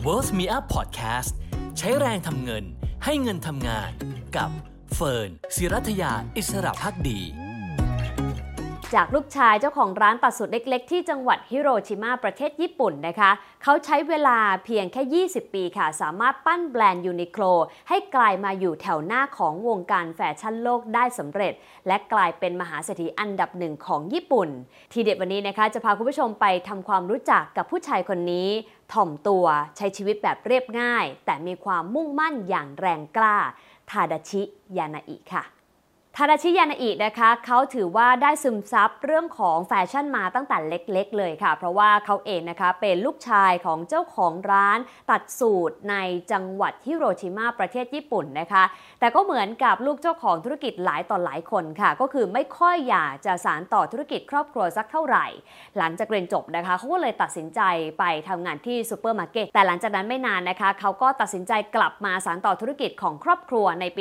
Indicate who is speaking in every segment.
Speaker 1: Worth Me Up Podcast ใช้แรงทำเงินให้เงินทำงานกับเฟิร์น ศิรัทยาอิสระภักดี
Speaker 2: จากลูกชายเจ้าของร้านตัดสูตรเล็กๆที่จังหวัดฮิโรชิมาประเทศญี่ปุ่นนะคะเขาใช้เวลาเพียงแค่20ปีค่ะสามารถปั้นแบรนด์ยูนิโคลให้กลายมาอยู่แถวหน้าของวงการแฟชั่นโลกได้สำเร็จและกลายเป็นมหาเศรษฐีอันดับหนึ่งของญี่ปุ่นทีเด็ดวันนี้นะคะจะพาคุณผู้ชมไปทำความรู้จักกับผู้ชายคนนี้ถ่อมตัวใช้ชีวิตแบบเรียบง่ายแต่มีความมุ่งมั่นอย่างแรงกล้าทาดาชิ ยานาอิค่ะทาดาชิ ยานาอินะคะเขาถือว่าได้ซึมซับเรื่องของแฟชั่นมาตั้งแต่เล็กๆเลยค่ะเพราะว่าเขาเองนะคะเป็นลูกชายของเจ้าของร้านตัดสูตรในจังหวัดฮิโรชิมาประเทศญี่ปุ่นนะคะแต่ก็เหมือนกับลูกเจ้าของธุรกิจหลายต่อหลายคนค่ะก็คือไม่ค่อยอยากจะสานต่อธุรกิจครอบครัวสักเท่าไหร่หลังจากเรียนจบนะคะเขาก็เลยตัดสินใจไปทำงานที่ซูเปอร์มาร์เก็ตแต่หลังจากนั้นไม่นานนะคะเขาก็ตัดสินใจกลับมาสานต่อธุรกิจของครอบครัวในปี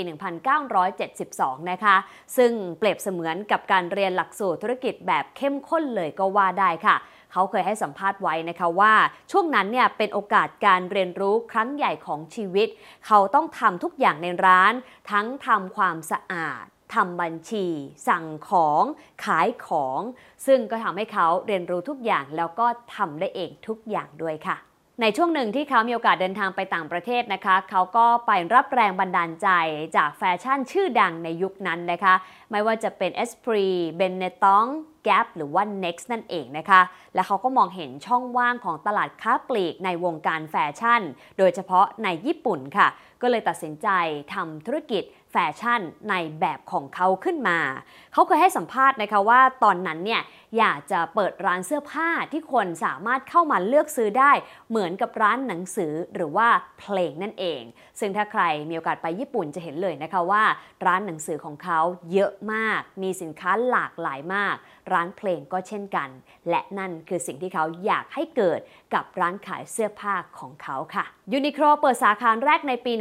Speaker 2: 1972 นะคะซึ่งเปรียบเสมือนกับการเรียนหลักสูตรธุรกิจแบบเข้มข้นเลยก็ว่าได้ค่ะเขาเคยให้สัมภาษณ์ไว้นะคะว่าช่วงนั้นเนี่ยเป็นโอกาสการเรียนรู้ครั้งใหญ่ของชีวิตเขาต้องทำทุกอย่างในร้านทั้งทำความสะอาดทำบัญชีสั่งของขายของซึ่งก็ทำให้เขาเรียนรู้ทุกอย่างแล้วก็ทำได้เองทุกอย่างด้วยค่ะในช่วงหนึ่งที่เขามีโอกาสเดินทางไปต่างประเทศนะคะเขาก็ไปรับแรงบันดาลใจจากแฟชั่นชื่อดังในยุคนั้นนะคะไม่ว่าจะเป็น Esprit Benetton Gap หรือว่า Next นั่นเองนะคะและเขาก็มองเห็นช่องว่างของตลาดค้าปลีกในวงการแฟชั่นโดยเฉพาะในญี่ปุ่นค่ะก็เลยตัดสินใจทำธุรกิจแฟชั่นในแบบของเขาขึ้นมาเขาเคยให้สัมภาษณ์นะคะว่าตอนนั้นเนี่ยอยากจะเปิดร้านเสื้อผ้าที่คนสามารถเข้ามาเลือกซื้อได้เหมือนกับร้านหนังสือหรือว่าเพลงนั่นเองซึ่งถ้าใครมีโอกาสไปญี่ปุ่นจะเห็นเลยนะคะว่าร้านหนังสือของเขาเยอะมากมีสินค้าหลากหลายมากร้านเพลงก็เช่นกันและนั่นคือสิ่งที่เขาอยากให้เกิดกับร้านขายเสื้อผ้าของเขาค่ะยูนิโคลเปิดสาขาแรกในปี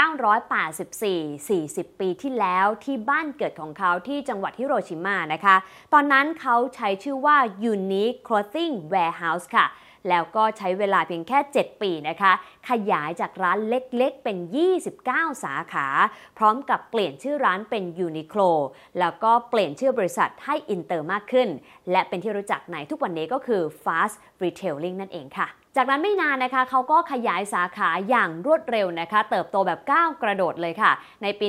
Speaker 2: 1984 40 ปีที่แล้วที่บ้านเกิดของเขาที่จังหวัดฮิโรชิมานะคะตอนนั้นเขาใช้ชื่อว่า Unique Clothing Warehouse ค่ะแล้วก็ใช้เวลาเพียงแค่7ปีนะคะขยายจากร้านเล็กๆเป็น29สาขาพร้อมกับเปลี่ยนชื่อร้านเป็นยูนิโคลแล้วก็เปลี่ยนชื่อบริษัทให้อินเตอร์มากขึ้นและเป็นที่รู้จักในทุกวันนี้ก็คือ Fast Retailing นั่นเองค่ะจากนั้นไม่นานนะคะเขาก็ขยายสาขาอย่างรวดเร็วนะคะเติบโตแบบก้าวกระโดดเลยค่ะในปี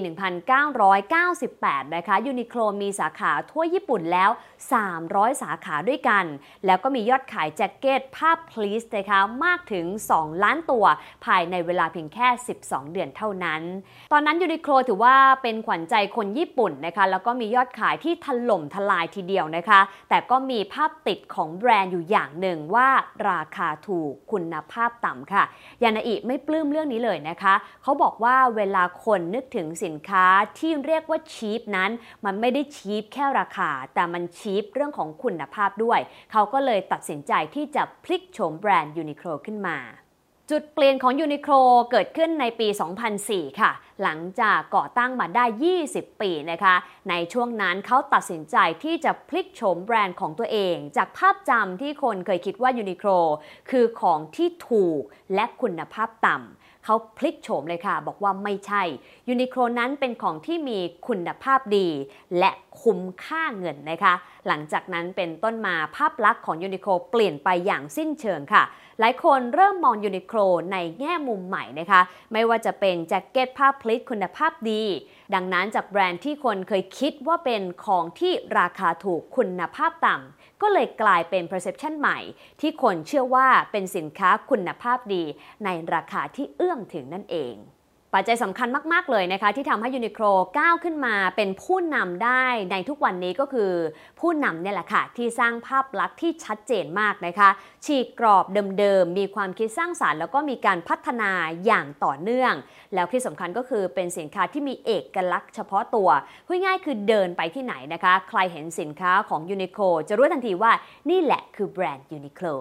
Speaker 2: 1998 นะคะยูนิโคลมีสาขาทั่วญี่ปุ่นแล้ว300สาขาด้วยกันแล้วก็มียอดขายแจ็คเก็ตผ้าพลีสนะคะมากถึง2ล้านตัวภายในเวลาเพียงแค่12เดือนเท่านั้นตอนนั้นยูนิโคลถือว่าเป็นขวัญใจคนญี่ปุ่นนะคะแล้วก็มียอดขายที่ถล่มทลายทีเดียวนะคะแต่ก็มีภาพติดของแบรนด์อยู่อย่างหนึ่งว่าราคาถูกคุณภาพต่ำค่ะยานาอิไม่ปลื้มเรื่องนี้เลยนะคะเขาบอกว่าเวลาคนนึกถึงสินค้าที่เรียกว่าชีพนั้นมันไม่ได้ชีพแค่ราคาแต่มันชีพเรื่องของคุณภาพด้วยเขาก็เลยตัดสินใจที่จะพลิกโฉมแบรนด์ยูนิโคลขึ้นมาจุดเปลี่ยนของยูนิโคลเกิดขึ้นในปี 2004 ค่ะหลังจากก่อตั้งมาได้20ปีนะคะในช่วงนั้นเขาตัดสินใจที่จะพลิกโฉมแบรนด์ของตัวเองจากภาพจำที่คนเคยคิดว่ายูนิโคลคือของที่ถูกและคุณภาพต่ำเขาพลิกโฉมเลยค่ะบอกว่าไม่ใช่ยูนิโคลนั้นเป็นของที่มีคุณภาพดีและคุ้มค่าเงินนะคะหลังจากนั้นเป็นต้นมาภาพลักษณ์ของยูนิโคลเปลี่ยนไปอย่างสิ้นเชิงค่ะหลายคนเริ่มมองยูนิโคลในแง่มุมใหม่นะคะไม่ว่าจะเป็นแจ็คเก็ตผ้าพลีทคุณภาพดีดังนั้นจากแบรนด์ที่คนเคยคิดว่าเป็นของที่ราคาถูกคุณภาพต่ำก็เลยกลายเป็น perception ใหม่ที่คนเชื่อว่าเป็นสินค้าคุณภาพดีในราคาที่เอื้อมถึงนั่นเองปัจจัยสำคัญมากๆเลยนะคะที่ทำให้ยูนิโคลก้าวขึ้นมาเป็นผู้นำได้ในทุกวันนี้ก็คือผู้นำเนี่ยแหละค่ะที่สร้างภาพลักษณ์ที่ชัดเจนมากนะคะฉีกกรอบเดิมๆมีความคิดสร้างสรรค์แล้วก็มีการพัฒนาอย่างต่อเนื่องแล้วที่สำคัญก็คือเป็นสินค้าที่มีเอกลักษณ์เฉพาะตัวพูดง่ายคือเดินไปที่ไหนนะคะใครเห็นสินค้าของยูนิโคลจะรู้ทันทีว่านี่แหละคือแบรนด์ยูนิโคล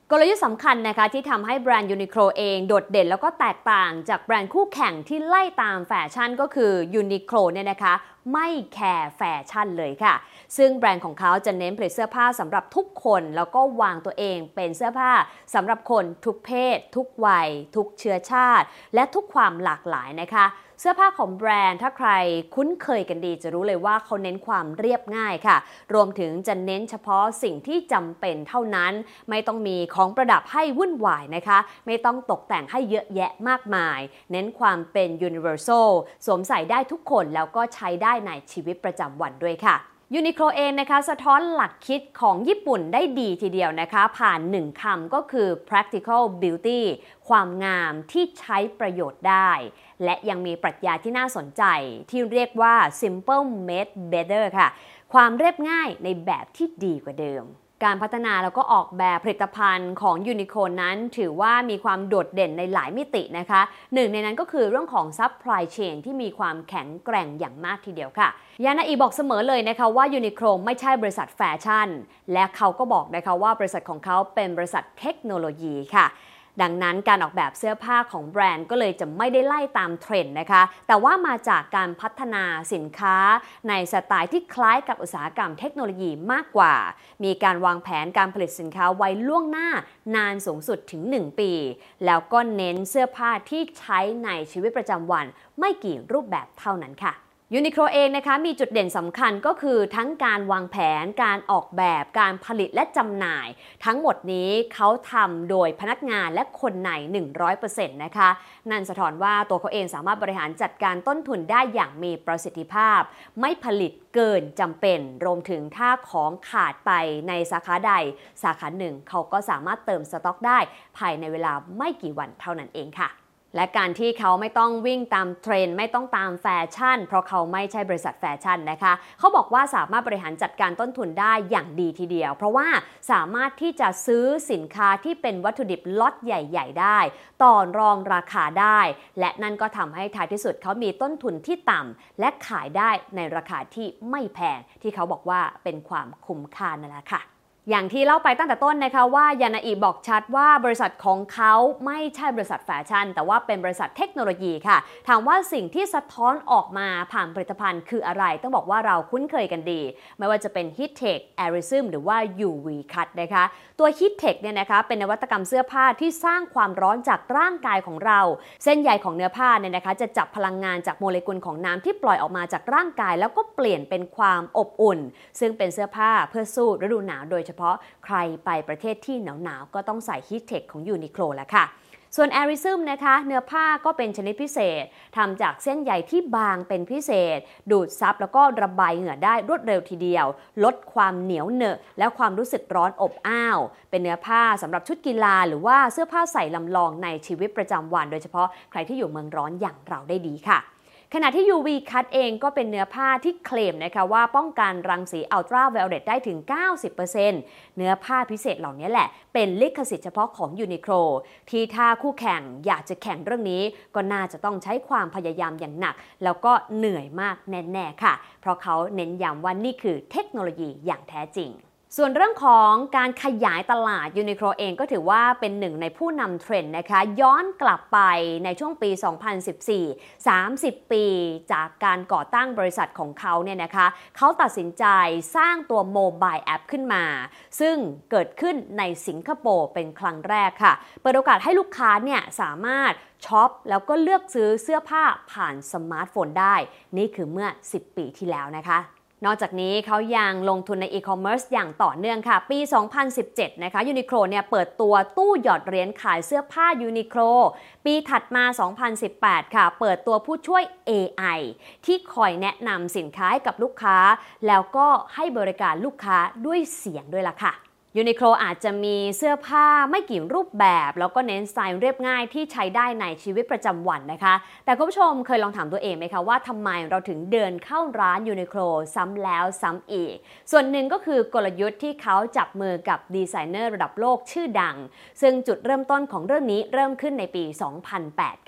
Speaker 2: กลยุทธ์สำคัญนะคะที่ทำให้แบรนด์ยูนิโคลเองโดดเด่นแล้วก็แตกต่างจากแบรนด์คู่แข่งที่ไล่ตามแฟชั่นก็คือยูนิโคลเนี่ยนะคะไม่แคร์แฟชั่นเลยค่ะซึ่งแบรนด์ของเขาจะเน้นผลิตเสื้อผ้าสำหรับทุกคนแล้วก็วางตัวเองเป็นเสื้อผ้าสำหรับคนทุกเพศทุกวัยทุกเชื้อชาติและทุกความหลากหลายนะคะเสื้อผ้าของแบรนด์ถ้าใครคุ้นเคยกันดีจะรู้เลยว่าเขาเน้นความเรียบง่ายค่ะรวมถึงจะเน้นเฉพาะสิ่งที่จำเป็นเท่านั้นไม่ต้องมีของประดับให้วุ่นวายนะคะไม่ต้องตกแต่งให้เยอะแยะมากมายเน้นความเป็น universal สวมใส่ได้ทุกคนแล้วก็ใช้ได้ในชีวิตประจำวันด้วยค่ะยูนิโคลเองนะคะสะท้อนหลักคิดของญี่ปุ่นได้ดีทีเดียวนะคะผ่าน1คำก็คือ practical beauty ความงามที่ใช้ประโยชน์ได้และยังมีปรัชญาที่น่าสนใจที่เรียกว่า simple made better ค่ะความเรียบง่ายในแบบที่ดีกว่าเดิมการพัฒนาแล้วก็ออกแบบผลิตภัณฑ์ของยูนิโคลนั้นถือว่ามีความโดดเด่นในหลายมิตินะคะหนึ่งในนั้นก็คือเรื่องของ supply chain ที่มีความแข็งแกร่งอย่างมากทีเดียวค่ะยานาอิบอกเสมอเลยนะคะว่ายูนิโคลไม่ใช่บริษัทแฟชั่นและเขาก็บอกนะคะว่าบริษัทของเขาเป็นบริษัทเทคโนโลยีค่ะดังนั้นการออกแบบเสื้อผ้าของแบรนด์ก็เลยจะไม่ได้ไล่ตามเทรนด์นะคะแต่ว่ามาจากการพัฒนาสินค้าในสไตล์ที่คล้ายกับอุตสาหกรรมเทคโนโลยีมากกว่ามีการวางแผนการผลิตสินค้าไว้ล่วงหน้านานสูงสุดถึง1 ปีแล้วก็เน้นเสื้อผ้าที่ใช้ในชีวิตประจำวันไม่กี่รูปแบบเท่านั้นค่ะยูนิโคลเองนะคะมีจุดเด่นสำคัญก็คือทั้งการวางแผนการออกแบบการผลิตและจำหน่ายทั้งหมดนี้เขาทำโดยพนักงานและคนใน 100% นะคะนั่นสะท้อนว่าตัวเขาเองสามารถบริหารจัดการต้นทุนได้อย่างมีประสิทธิภาพไม่ผลิตเกินจำเป็นรวมถึงถ้าของขาดไปในสาขาใดสาขาหนึ่งเขาก็สามารถเติมสต็อกได้ภายในเวลาไม่กี่วันเท่านั้นเองค่ะและการที่เขาไม่ต้องวิ่งตามเทรนด์ไม่ต้องตามแฟชั่นเพราะเขาไม่ใช่บริษัทแฟชั่นนะคะเขาบอกว่าสามารถบริหารจัดการต้นทุนได้อย่างดีทีเดียวเพราะว่าสามารถที่จะซื้อสินค้าที่เป็นวัตถุดิบล็อตใหญ่ๆได้ต่อรองราคาได้และนั่นก็ทำให้ท้ายที่สุดเขามีต้นทุนที่ต่ำและขายได้ในราคาที่ไม่แพงที่เขาบอกว่าเป็นความคุ้มค่านั่นแหละค่ะอย่างที่เล่าไปตั้งแต่ต้นนะคะว่ายานาอิบอกชัดว่าบริษัทของเขาไม่ใช่บริษัทแฟชั่นแต่ว่าเป็นบริษัทเทคโนโลยีค่ะถามว่าสิ่งที่สะท้อนออกมาผ่านผลิตภัณฑ์คืออะไรต้องบอกว่าเราคุ้นเคยกันดีไม่ว่าจะเป็น Heattech Aerism หรือว่า UV Cut นะคะตัว Heattech เนี่ยนะคะเป็นนวัตกรรมเสื้อผ้าที่สร้างความร้อนจากร่างกายของเราเส้นใยของเนื้อผ้าเนี่ยนะคะจะจับพลังงานจากโมเลกุลของน้ำที่ปล่อยออกมาจากร่างกายแล้วก็เปลี่ยนเป็นความอบอุ่นซึ่งเป็นเสื้อผ้าเพื่อสู้ฤดูหนาวโดยเฉพาะใครไปประเทศที่หนาวๆก็ต้องใส่ Heattech ของ Uniqlo แล้วค่ะส่วน Aerism นะคะเนื้อผ้าก็เป็นชนิดพิเศษทำจากเส้นใยที่บางเป็นพิเศษดูดซับแล้วก็ระบายเหงื่อได้รวดเร็วทีเดียวลดความเหนียวเหนอะและความรู้สึกร้อนอบอ้าวเป็นเนื้อผ้าสำหรับชุดกีฬาหรือว่าเสื้อผ้าใส่ลำลองในชีวิตประจำวันโดยเฉพาะใครที่อยู่เมืองร้อนอย่างเราได้ดีค่ะขณะที่ UV Cut เองก็เป็นเนื้อผ้าที่เคลมนะคะว่าป้องกันรังสีอัลตราไวโอเลตได้ถึง 90% เนื้อผ้าพิเศษเหล่านี้แหละเป็นลิขสิทธิ์เฉพาะของ Uniqlo ที่ถ้าคู่แข่งอยากจะแข่งเรื่องนี้ก็น่าจะต้องใช้ความพยายามอย่างหนักแล้วก็เหนื่อยมากแน่ๆค่ะเพราะเขาเน้นย้ำว่านี่คือเทคโนโลยีอย่างแท้จริงส่วนเรื่องของการขยายตลาด Uniqlo เองก็ถือว่าเป็นหนึ่งในผู้นำเทรนด์นะคะย้อนกลับไปในช่วงปี 2014 30 ปีจากการก่อตั้งบริษัทของเขาเนี่ยนะคะเขาตัดสินใจสร้างตัวโมบายแอปขึ้นมาซึ่งเกิดขึ้นในสิงคโปร์เป็นครั้งแรกค่ะเปิดโอกาสให้ลูกค้าเนี่ยสามารถช็อปแล้วก็เลือกซื้อเสื้อผ้าผ่านสมาร์ทโฟนได้นี่คือเมื่อ10 ปีที่แล้วนะคะนอกจากนี้เขายังลงทุนในอีคอมเมิร์ซอย่างต่อเนื่องค่ะปี 2017 นะคะ Uniqlo เนี่ยเปิดตัวตู้หยอดเหรียญขายเสื้อผ้า Uniqlo ปีถัดมา 2018 ค่ะเปิดตัวผู้ช่วย AI ที่คอยแนะนำสินค้าให้กับลูกค้าแล้วก็ให้บริการลูกค้าด้วยเสียงด้วยล่ะค่ะUniqlo อาจจะมีเสื้อผ้าไม่กี่รูปแบบแล้วก็เน้นสไตล์เรียบง่ายที่ใช้ได้ในชีวิตประจำวันนะคะแต่คุณผู้ชมเคยลองถามตัวเองไหมคะว่าทำไมเราถึงเดินเข้าร้าน Uniqlo ซ้ำแล้วซ้ำอีกส่วนหนึ่งก็คือกลยุทธ์ที่เขาจับมือกับดีไซเนอร์ระดับโลกชื่อดังซึ่งจุดเริ่มต้นของเรื่องนี้เริ่มขึ้นในปี 2008 ค่ะ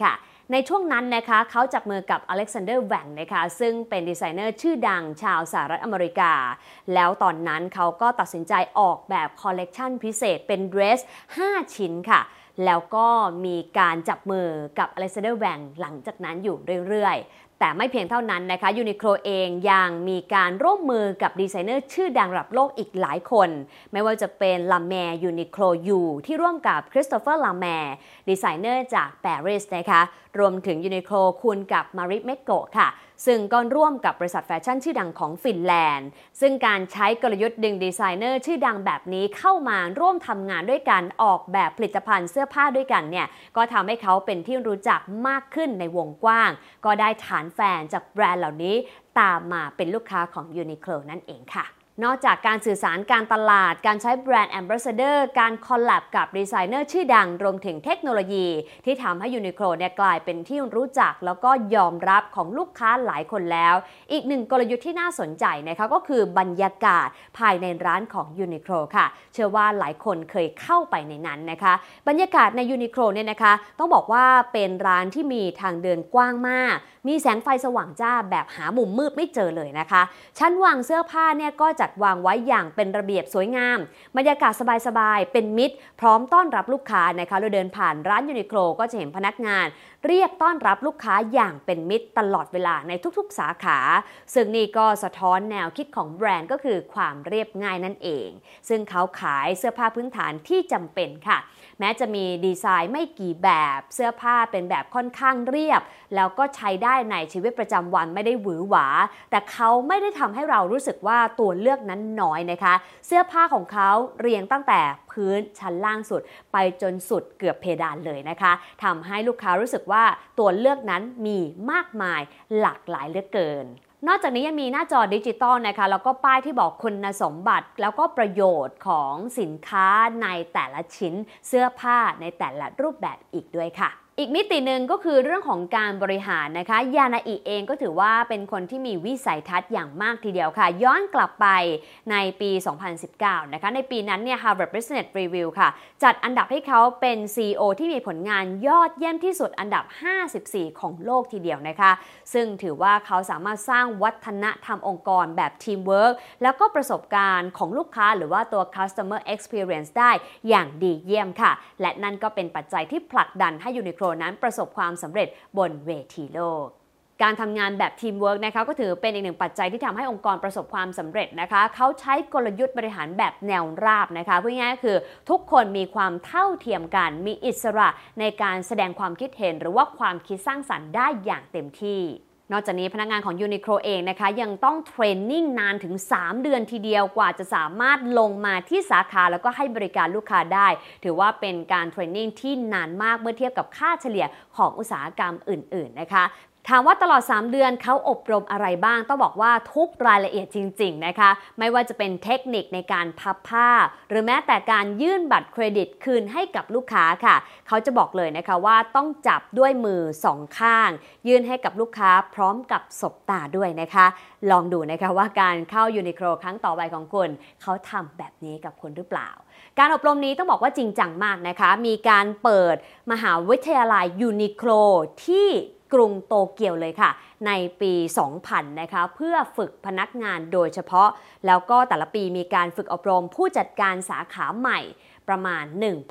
Speaker 2: ในช่วงนั้นนะคะเขาจับมือกับอเล็กซานเดอร์แวงนะคะซึ่งเป็นดีไซเนอร์ชื่อดังชาวสหรัฐอเมริกาแล้วตอนนั้นเขาก็ตัดสินใจออกแบบคอลเลกชันพิเศษเป็นเดรส5 ชิ้นค่ะแล้วก็มีการจับมือกับอเล็กซานเดอร์แวงหลังจากนั้นอยู่เรื่อยๆแต่ไม่เพียงเท่านั้นนะคะยูนิโคลเองยังมีการร่วมมือกับดีไซเนอร์ชื่อดังระดับโลกอีกหลายคนไม่ว่าจะเป็นลาแมร์ยูนิโคลยูที่ร่วมกับคริสโตเฟอร์ลาแมร์ดีไซเนอร์จากปารีสนะคะรวมถึงยูนิโคลคูณกับมาริเมโกะค่ะซึ่งก็ร่วมกับบริษัทแฟชั่นชื่อดังของฟินแลนด์ซึ่งการใช้กลยุทธ์ดึงดีไซเนอร์ชื่อดังแบบนี้เข้ามาร่วมทำงานด้วยกันออกแบบผลิตภัณฑ์เสื้อผ้าด้วยกันเนี่ยก็ทำให้เขาเป็นที่รู้จักมากขึ้นในวงกว้างก็ได้ฐานแฟนจากแบรนด์เหล่านี้ตามมาเป็นลูกค้าของ Uniqlo นั่นเองค่ะนอกจากการสื่อสารการตลาดการใช้แบรนด์แอมบาสเดอร์การคอลแลบกับดีไซเนอร์ชื่อดังรวมถึงเทคโนโลยีที่ทำให้ Uniqlo เนี่ยกลายเป็นที่รู้จักแล้วก็ยอมรับของลูกค้าหลายคนแล้วอีกหนึ่งกลยุทธ์ที่น่าสนใจนะคะก็คือบรรยากาศภายในร้านของ Uniqlo ค่ะเชื่อว่าหลายคนเคยเข้าไปในนั้นนะคะบรรยากาศใน Uniqlo เนี่ยนะคะต้องบอกว่าเป็นร้านที่มีทางเดินกว้างมากมีแสงไฟสว่างจ้าแบบหามุมมืดไม่เจอเลยนะคะชั้นวางเสื้อผ้าเนี่ยก็จัดวางไว้อย่างเป็นระเบียบสวยงามบรรยากาศสบายๆเป็นมิตรพร้อมต้อนรับลูกค้านะคะเราเดินผ่านร้านยูนิโคลก็จะเห็นพนักงานเรียกต้อนรับลูกค้าอย่างเป็นมิตรตลอดเวลาในทุกๆสาขาซึ่งนี่ก็สะท้อนแนวคิดของแบรนด์ก็คือความเรียบง่ายนั่นเองซึ่งเขาขายเสื้อผ้าพื้นฐานที่จำเป็นค่ะแม้จะมีดีไซน์ไม่กี่แบบเสื้อผ้าเป็นแบบค่อนข้างเรียบแล้วก็ใช้ได้ในชีวิตประจำวันไม่ได้หวือหวาแต่เขาไม่ได้ทำให้เรารู้สึกว่าตัวเลือกนั้นน้อยนะคะเสื้อผ้าของเขาเรียงตั้งแต่พื้นชั้นล่างสุดไปจนสุดเกือบเพดานเลยนะคะทำให้ลูกค้ารู้สึกว่าตัวเลือกนั้นมีมากมายหลากหลายเหลือเกินนอกจากนี้ยังมีหน้าจอดิจิตอลนะคะแล้วก็ป้ายที่บอกคุณสมบัติแล้วก็ประโยชน์ของสินค้าในแต่ละชิ้นเสื้อผ้าในแต่ละรูปแบบอีกด้วยค่ะอีกมิติหนึ่งก็คือเรื่องของการบริหารนะคะยานาอิเองก็ถือว่าเป็นคนที่มีวิสัยทัศน์อย่างมากทีเดียวค่ะย้อนกลับไปในปี 2019 นะคะในปีนั้นเนี่ย Harvard Business Review ค่ะจัดอันดับให้เขาเป็น CEO ที่มีผลงานยอดเยี่ยมที่สุดอันดับ 54 ของโลกทีเดียวนะคะซึ่งถือว่าเขาสามารถสร้างวัฒนธรรมองค์กรแบบทีมเวิร์กแล้วก็ประสบการณ์ของลูกค้าหรือว่าตัว Customer Experience ได้อย่างดีเยี่ยมค่ะและนั่นก็เป็นปัจจัยที่ผลักดันให้ Uniqloนั้นประสบความสำเร็จบนเวทีโลกการทำงานแบบทีมเวิร์กนะคะก็ถือเป็นอีกหนึ่งปัจจัยที่ทำให้องค์กรประสบความสำเร็จนะคะเขาใช้กลยุทธ์บริหารแบบแนวราบนะคะพูดง่ายๆคือทุกคนมีความเท่าเทียมกันมีอิสระในการแสดงความคิดเห็นหรือว่าความคิดสร้างสรรค์ได้อย่างเต็มที่นอกจากนี้พนักงานของ Uniqlo เองนะคะยังต้องเทรนนิ่งนานถึง3 เดือนทีเดียวกว่าจะสามารถลงมาที่สาขาแล้วก็ให้บริการลูกค้าได้ถือว่าเป็นการเทรนนิ่งที่นานมากเมื่อเทียบกับค่าเฉลี่ยของอุตสาหกรรมอื่นๆนะคะถามว่าตลอด3 เดือนเขาอบรมอะไรบ้างต้องบอกว่าทุกรายละเอียดจริงๆนะคะไม่ว่าจะเป็นเทคนิคในการพับผ้าหรือแม้แต่การยื่นบัตรเครดิตคืนให้กับลูกค้าค่ะเขาจะบอกเลยนะคะว่าต้องจับด้วยมือ2 ข้างยื่นให้กับลูกค้าพร้อมกับสบตาด้วยนะคะลองดูนะคะว่าการเข้า Uniqlo ครั้งต่อไปของคุณเขาทำแบบนี้กับคุณหรือเปล่าการอบรมนี้ต้องบอกว่าจริงจังมากนะคะมีการเปิดมหาวิทยาลัย Uniqlo ที่กรุงโตเกียวเลยค่ะในปี 2000 นะคะเพื่อฝึกพนักงานโดยเฉพาะแล้วก็แต่ละปีมีการฝึกอบรมผู้จัดการสาขาใหม่ประมาณ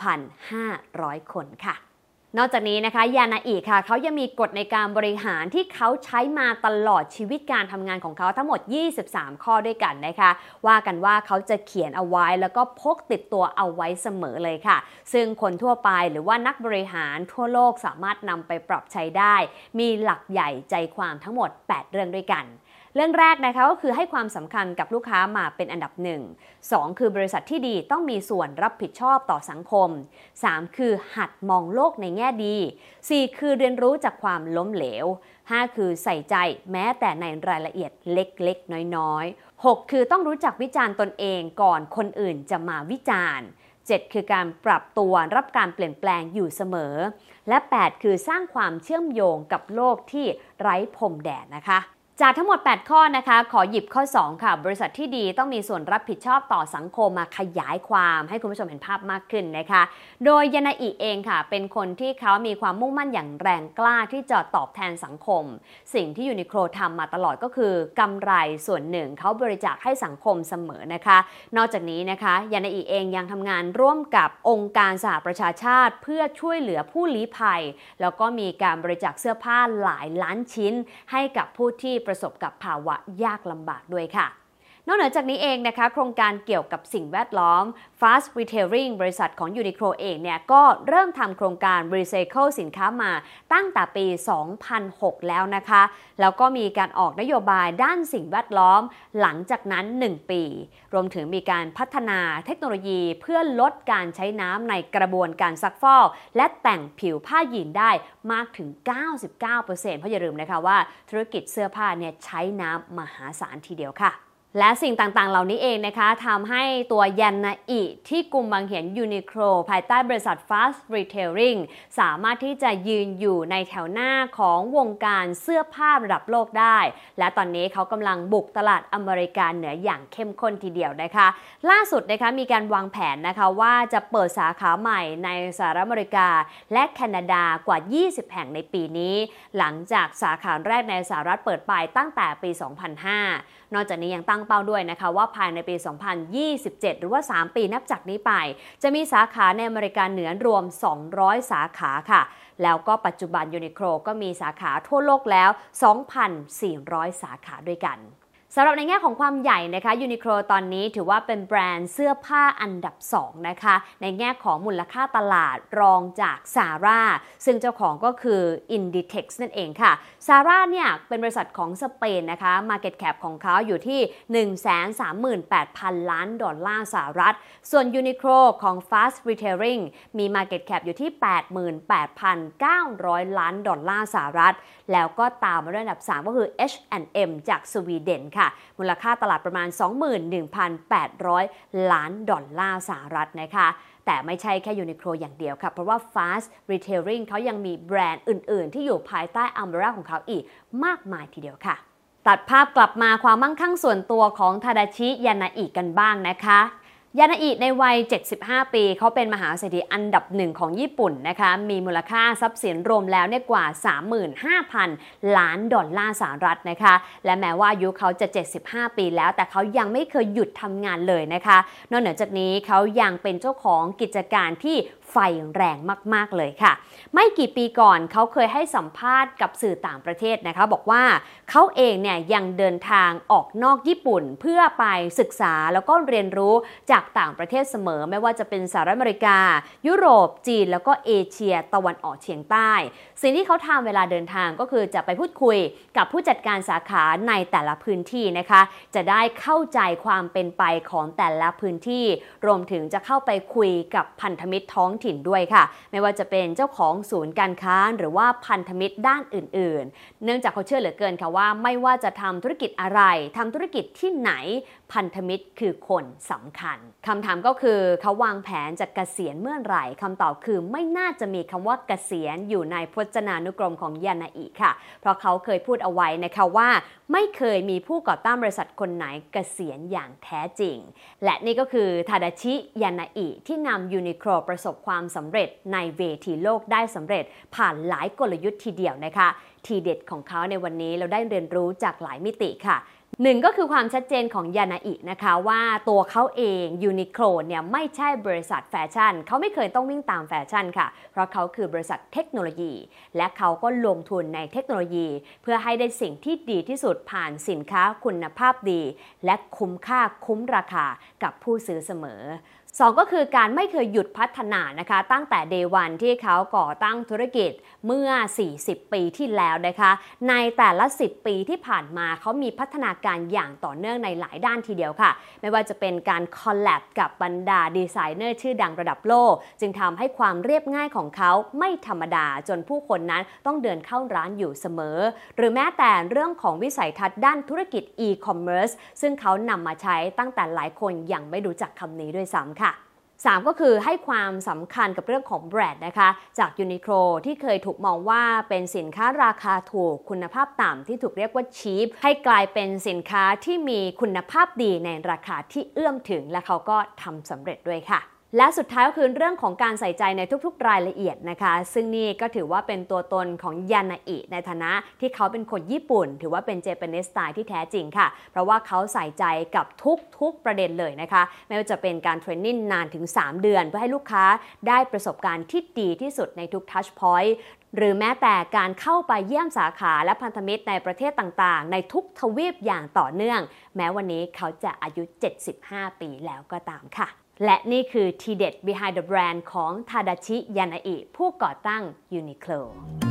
Speaker 2: 1,500 คนค่ะนอกจากนี้นะคะยานาอิค่ะเขายังมีกฎในการบริหารที่เขาใช้มาตลอดชีวิตการทำงานของเขาทั้งหมด23 ข้อด้วยกันนะคะว่ากันว่าเขาจะเขียนเอาไว้แล้วก็พกติดตัวเอาไว้เสมอเลยค่ะซึ่งคนทั่วไปหรือว่านักบริหารทั่วโลกสามารถนำไปปรับใช้ได้มีหลักใหญ่ใจความทั้งหมด8 เรื่องด้วยกันเรื่องแรกนะคะก็คือให้ความสำคัญกับลูกค้ามาเป็นอันดับ1 2คือบริษัทที่ดีต้องมีส่วนรับผิดชอบต่อสังคม3คือหัดมองโลกในแง่ดี4คือเรียนรู้จากความล้มเหลว5คือใส่ใจแม้แต่ในรายละเอียดเล็กๆน้อยๆ6คือต้องรู้จักวิจารณ์ตนเองก่อนคนอื่นจะมาวิจารณ์7คือการปรับตัวรับการเปลี่ยนแปลงอยู่เสมอและ8คือสร้างความเชื่อมโยงกับโลกที่ไร้พรมแดนนะคะจากทั้งหมด8ข้อนะคะขอหยิบข้อ2ค่ะบริษัทที่ดีต้องมีส่วนรับผิดชอบต่อสังคมมาขยายความให้คุณผู้ชมเห็นภาพมากขึ้นนะคะโดยยานาอิเองค่ะเป็นคนที่เขามีความมุ่งมั่นอย่างแรงกล้าที่จะตอบแทนสังคมสิ่งที่ยูนิโคลทำมาตลอดก็คือกำไรส่วนหนึ่งเขาบริจาคให้สังคมเสมอนะคะนอกจากนี้นะคะยานาอิเองยังทำงานร่วมกับองค์การสหประชาชาติเพื่อช่วยเหลือผู้ลี้ภัยแล้วก็มีการบริจาคเสื้อผ้าหลายล้านชิ้นให้กับผู้ที่ประสบกับภาวะยากลำบากด้วยค่ะนอกเหนือจากนี้เองนะคะโครงการเกี่ยวกับสิ่งแวดล้อม Fast Retailing บริษัทของ Uniqlo เองเนี่ยก็เริ่มทำโครงการ Recycle สินค้ามาตั้งแต่ปี 2006 แล้วนะคะแล้วก็มีการออกนโยบายด้านสิ่งแวดล้อมหลังจากนั้น 1 ปีรวมถึงมีการพัฒนาเทคโนโลยีเพื่อลดการใช้น้ำในกระบวนการซักฟอกและแต่งผิวผ้ายีนได้มากถึง 99% เพราะอย่าลืมนะคะว่าธุรกิจเสื้อผ้าเนี่ยใช้น้ำมหาศาลทีเดียวค่ะและสิ่งต่างๆเหล่านี้เองนะคะทำให้ตัวยานาอิที่กุมบังเหียนยูนิโคลภายใต้บริษัท Fast Retailing สามารถที่จะยืนอยู่ในแถวหน้าของวงการเสื้อผ้าระดับโลกได้และตอนนี้เขากำลังบุกตลาดอเมริกาเหนืออย่างเข้มข้นทีเดียวนะคะล่าสุดนะคะมีการวางแผนนะคะว่าจะเปิดสาขาใหม่ในสหรัฐอเมริกาและแคนาดากว่า 20 แห่งในปีนี้หลังจากสาขาแรกในสหรัฐเปิดไปตั้งแต่ปี 2005 นอกจากนี้ยังตั้งเป้าด้วยนะคะว่าภายในปี 2027 หรือว่า 3 ปีนับจากนี้ไปจะมีสาขาในอเมริกาเหนือรวม 200 สาขาค่ะแล้วก็ปัจจุบันยูนิโคลก็มีสาขาทั่วโลกแล้ว 2,400 สาขาด้วยกันสำหรับในแง่ของความใหญ่นะคะยูนิโคลตอนนี้ถือว่าเป็นแบรนด์เสื้อผ้าอันดับ2นะคะในแง่ของมูลค่าตลาดรองจากซาร่าซึ่งเจ้าของก็คือ Inditex นั่นเองค่ะซาร่าเนี่ยเป็นบริษัทของสเปนนะคะ Market Cap ของเขาอยู่ที่ 138,000 ล้านดอลลาร์สหรัฐส่วนยูนิโคลของ Fast Retailing มี Market Cap อยู่ที่ 88,900 ล้านดอลลาร์สหรัฐแล้วก็ตามมาด้วยอันดับ3ก็คือ H&M จากสวีเดนค่ะมูลค่าตลาดประมาณ 21,800 ล้านดอลลาร์สหรัฐนะคะแต่ไม่ใช่แค่ยูนิโคลอย่างเดียวค่ะเพราะว่า Fast Retailing เขายังมีแบรนด์อื่นๆที่อยู่ภายใต้อัมเบรล่าของเขาอีกมากมายทีเดียวค่ะตัดภาพกลับมาความมั่งคั่งส่วนตัวของทาดาชิยานาอิกันบ้างนะคะยานาอิในวัย 75 ปีเขาเป็นมหาเศรษฐีอันดับหนึ่งของญี่ปุ่นนะคะมีมูลค่าทรัพย์สินรวมแล้วเนี่ยกว่า 35,000 ล้านดอลลาร์สหรัฐนะคะและแม้ว่าอายุเขาจะ 75 ปีแล้วแต่เขายังไม่เคยหยุดทำงานเลยนะคะนอกเหนือจากนี้เขายังเป็นเจ้าของกิจการที่ไฟแรงมากๆเลยค่ะไม่กี่ปีก่อนเขาเคยให้สัมภาษณ์กับสื่อต่างประเทศนะคะบอกว่าเขาเองเนี่ยยังเดินทางออกนอกญี่ปุ่นเพื่อไปศึกษาแล้วก็เรียนรู้จากต่างประเทศเสมอไม่ว่าจะเป็นสหรัฐอเมริกายุโรปจีนแล้วก็เอเชียตะวันออกเฉียงใต้สิ่งที่เขาทำเวลาเดินทางก็คือจะไปพูดคุยกับผู้จัดการสาขาในแต่ละพื้นที่นะคะจะได้เข้าใจความเป็นไปของแต่ละพื้นที่รวมถึงจะเข้าไปคุยกับพันธมิตรท้องถิ่นด้วยค่ะไม่ว่าจะเป็นเจ้าของศูนย์การค้าหรือว่าพันธมิตรด้านอื่นๆเนื่องจากเขาเชื่อเหลือเกินค่ะว่าไม่ว่าจะทำธุรกิจอะไรทำธุรกิจที่ไหนพันธมิตรคือคนสำคัญคำถามก็คือเขาวางแผนจะเกษียณเมื่อไหร่คำตอบคือไม่น่าจะมีคำว่าเกษียณอยู่ในพจนานุกรมของยานาอิค่ะเพราะเขาเคยพูดเอาไว้นะคะว่าไม่เคยมีผู้ก่อตั้งบริษัทคนไหนเกษียณอย่างแท้จริงและนี่ก็คือทาดาชิยานาอิที่นำยูนิโคลประสบความสำเร็จในเวทีโลกได้สำเร็จผ่านหลายกลยุทธ์ทีเดียวนะคะทีเด็ดของเขาในวันนี้เราได้เรียนรู้จากหลายมิติค่ะหนึ่งก็คือความชัดเจนของยานาอินะคะว่าตัวเขาเองยูนิโคลเนี่ยไม่ใช่บริษัทแฟชั่นเขาไม่เคยต้องวิ่งตามแฟชั่นค่ะเพราะเขาคือบริษัทเทคโนโลยีและเขาก็ลงทุนในเทคโนโลยีเพื่อให้ได้สิ่งที่ดีที่สุดผ่านสินค้าคุณภาพดีและคุ้มค่าคุ้มราคากับผู้ซื้อเสมอ2ก็คือการไม่เคยหยุดพัฒนานะคะตั้งแต่ Day 1 ที่เขาก่อตั้งธุรกิจเมื่อ40 ปีที่แล้วนะคะในแต่ละ10 ปีที่ผ่านมาเขามีพัฒนาการอย่างต่อเนื่องในหลายด้านทีเดียวค่ะไม่ว่าจะเป็นการคอลแลบกับบรรดาดีไซเนอร์ชื่อดังระดับโลกจึงทำให้ความเรียบง่ายของเขาไม่ธรรมดาจนผู้คนนั้นต้องเดินเข้าร้านอยู่เสมอหรือแม้แต่เรื่องของวิสัยทัศน์ด้านธุรกิจ e-commerce ซึ่งเขานำมาใช้ตั้งแต่หลายคนยังไม่รู้จักคำนี้ด้วยซ้ำค่ะ 3 ก็คือให้ความสำคัญกับเรื่องของแบรนด์นะคะจากยูนิโคลที่เคยถูกมองว่าเป็นสินค้าราคาถูกคุณภาพต่ำที่ถูกเรียกว่าชีพให้กลายเป็นสินค้าที่มีคุณภาพดีในราคาที่เอื้อมถึงและเขาก็ทำสำเร็จด้วยค่ะและสุดท้ายก็คือเรื่องของการใส่ใจในทุกๆรายละเอียดนะคะซึ่งนี่ก็ถือว่าเป็นตัวตนของยานาอิในฐานะที่เขาเป็นคนญี่ปุ่นถือว่าเป็นเจแปนิสสไตล์ที่แท้จริงค่ะเพราะว่าเขาใส่ใจกับทุกประเด็นเลยนะคะไม่ว่าจะเป็นการเทรนนิ่งนานถึง3 เดือนเพื่อให้ลูกค้าได้ประสบการณ์ที่ดีที่สุดในทุกทัชพอยต์หรือแม้แต่การเข้าไปเยี่ยมสาขาและพันธมิตรในประเทศต่างๆในทุกทวีปอย่างต่อเนื่องแม้วันนี้เขาจะอายุ75 ปีแล้วก็ตามค่ะและนี่คือทีเด็ด Behind the Brand ของทาดาชิ ยานาอิผู้ก่อตั้ง Uniqlo